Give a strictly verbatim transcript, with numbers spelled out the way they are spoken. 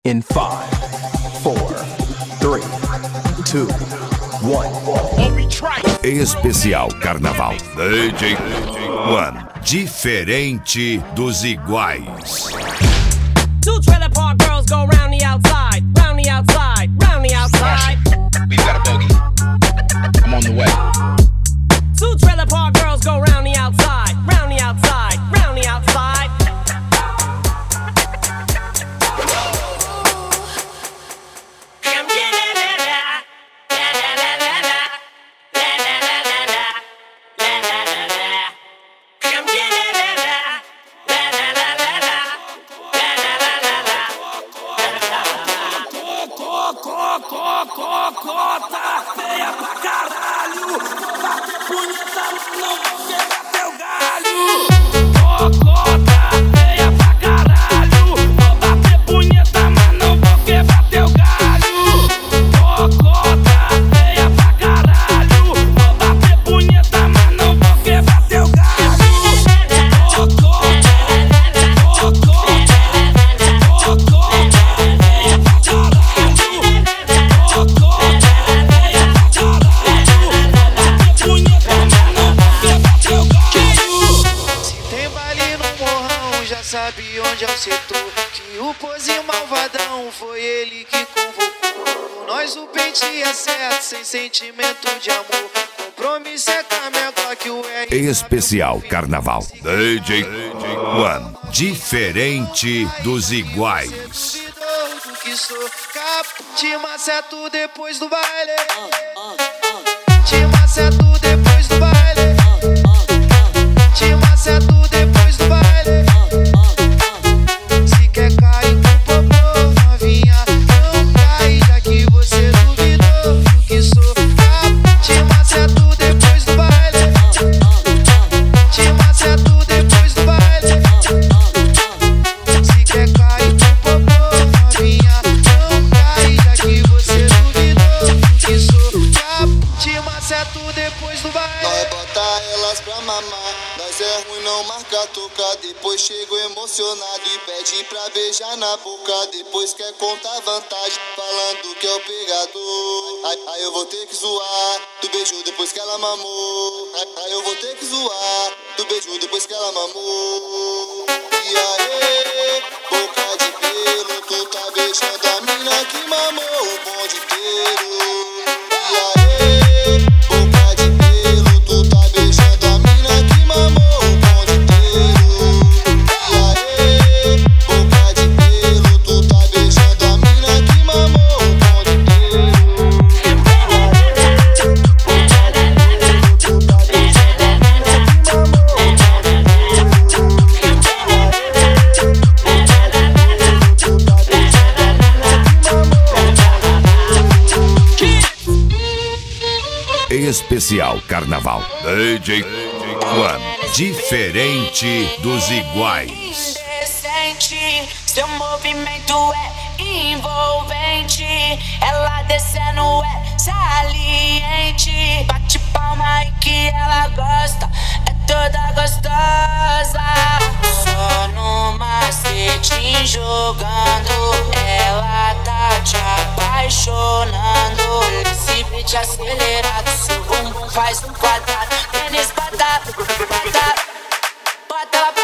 In five, four, three, two, one. Especial Carnaval D J One. Diferente dos iguais. Two trailer park girls go round the outside, round the outside, round the outside. We've got a bogey. I'm on the way. Two trailer park girls go round the outside, round the outside, round the outside. Cocota feia pra caralho. Vou bater punheta, mas não vou quebrar teu galho. Cocota feia pra caralho. Vou bater punheta, mas não vou quebrar teu galho. Cocota feia pra caralho. Vou bater punheta, mas não vou quebrar teu galho. Cocota, cocota, cocota feia pra caralho. Sabe onde é o setor? Que o pozinho malvadão foi ele que convocou. Nós o pente é certo, sem sentimento de amor. Compromisso é camego que o R. Especial Carnaval D J One. Diferente dos iguais. Que sou capo, te maceto depois do baile. Te maceto depois do baile. Te maceto depois do baile. Depois chego emocionado e pede pra beijar na boca. Depois quer contar vantagem, falando que é o pegador. Aí, aí eu vou ter que zoar do beijo depois que ela mamou. Aí, aí eu vou ter que zoar do beijo depois que ela mamou. E aí, boca de pelo, tu tá beijando a mina que mamou o bonde inteiro. E aí, boca de pelo, tu tá beijando a mina que mamou o bonde inteiro. Especial Carnaval D J One. Diferente dos iguais. Seu movimento é envolvente. Ela descendo é saliente. Bate palma e que ela gosta. É toda gostosa. Só no macete jogando. Ela tá te apaixonando. Esse beat acelerado, seu bumbum faz um quadrado. Tênis batado, batado. Bota ela